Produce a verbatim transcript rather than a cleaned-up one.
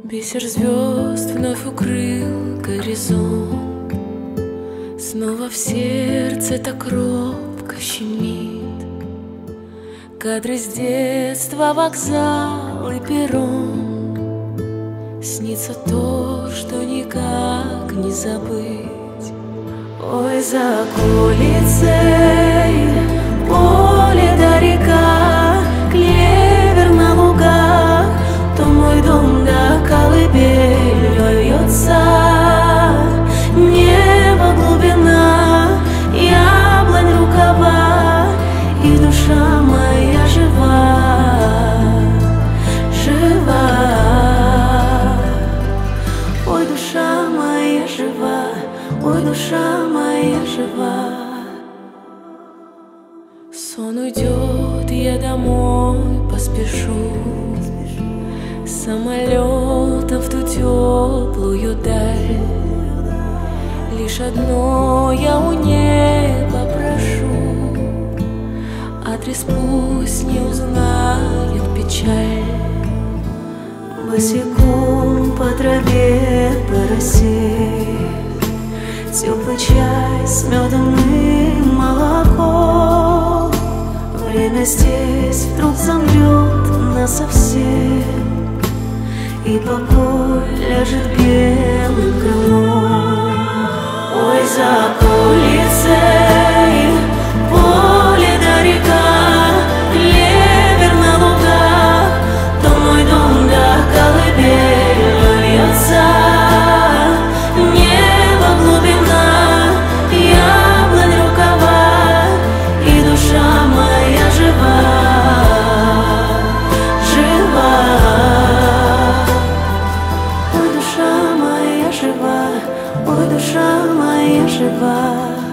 Бисер звезд вновь укрыл горизонт. Снова в сердце так робко щемит. Кадры с детства, вокзал и перрон. Снится то, что никак не забыть. Ой, за околицей поле да река, клевер на лугах, то мой дом да колыбель льется. Небо глубина, яблонь рукава, и душа моя жива, жива. Ой, душа моя жива, ой, душа моя жива. Сон уйдет, я домой поспешу самолетом в ту теплую даль. Лишь одно я у неба прошу: адрес пусть не узнает печаль. Босиком по траве, по росе, теплый чай с медом и молоком. Время здесь вдруг замрет насовсем, и покой ляжет белым крылом. Ой, за околицей поле да река, клевер на лугах, то мой дом да колыбель льется. Небо глубина, яблонь рукава, и душа моя жива, жива. Ой, душа моя жива, ой, душа моя жива.